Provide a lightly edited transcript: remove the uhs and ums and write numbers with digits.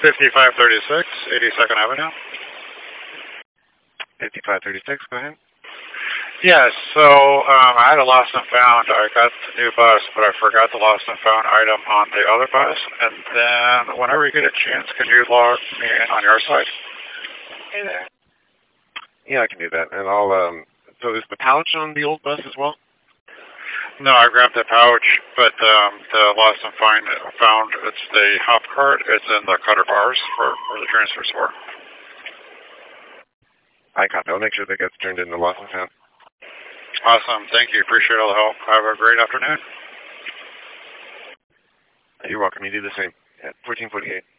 5536, 82nd Avenue. 5536, go ahead. Yes, so I had a lost and found. I got the new bus, but I forgot the lost and found item on the other bus. And then whenever you get a chance, can you log me in on your side? Hey there. Yeah, I can do that. And I'll, so is the pouch on the old bus as well? No, I grabbed the pouch, but the lost and found, it's the hop cart. It's in the cutter bars for the transfer store. I copy. I'll make sure that gets turned into lost and found. Awesome. Thank you. Appreciate all the help. Have a great afternoon. You're welcome. You do the same. At 1448.